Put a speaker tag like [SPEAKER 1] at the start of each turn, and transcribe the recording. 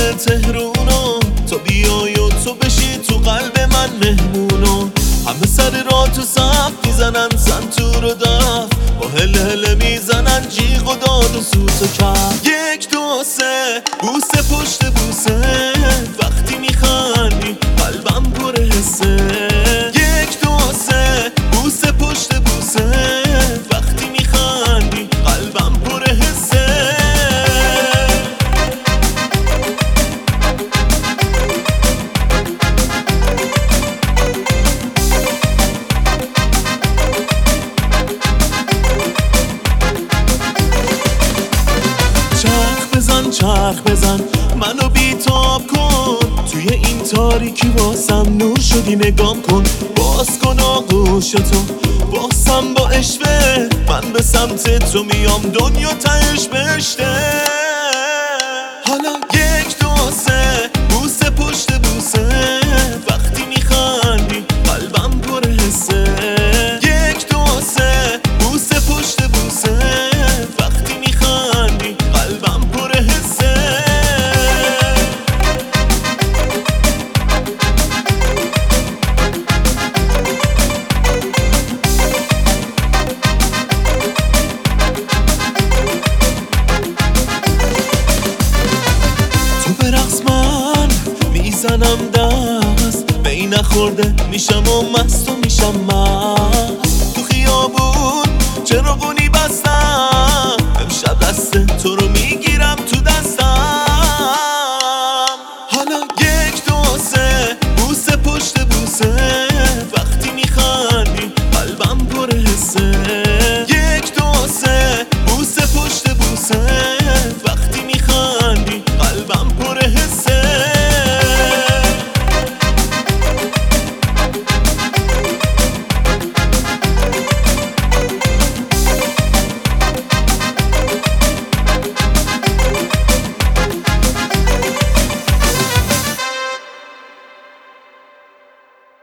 [SPEAKER 1] تهرونو تا بیای و تو بشی تو قلب من مهمونو. همه سر راه تو صف میزنن سنتور و دف، با هل هل میزنن جیغ و داد و سوت و کف. 1 2 3 بوسه پشت بوسه، وقتی میخندی قلبم پر حسه. 1 2 3 بوسه پشت بوسه، وقتی میخندی قلبم پر حسه. چرخ بزن منو بیتاب کن، توی این تاریکی واسم نور شدی نگام کن. باز کن آغوشتو باسم با اشوه، من به سمت تو میام دنیا تهش بشته. حالا 1 2 3 بوسه پشت بوسه، وقتی میخندی قلبم پر حسه. 1 2 3 بوسه پشت بوسه، وقتی میخندی قلبم پر حسه. تو به رقص من میزنم دست، می نخورده میشم و مست و میشم مست. تو خیابون چراغونی بستم، امشب دست تو رو میگیرم تو